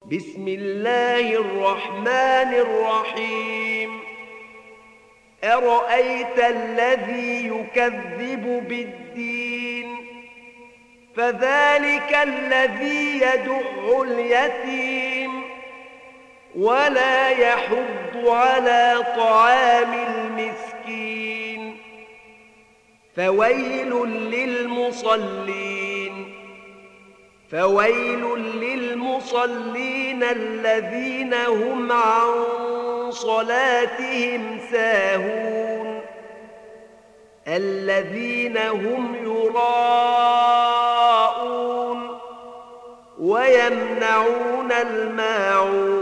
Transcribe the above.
بسم الله الرحمن الرحيم أرأيت الذي يكذب بالدين فذلك الذي يدع اليتيم ولا يحض على طعام المسكين فويل للمصلين الذين هم عن صلاتهم ساهون الذين هم يراءون ويمنعون الماعون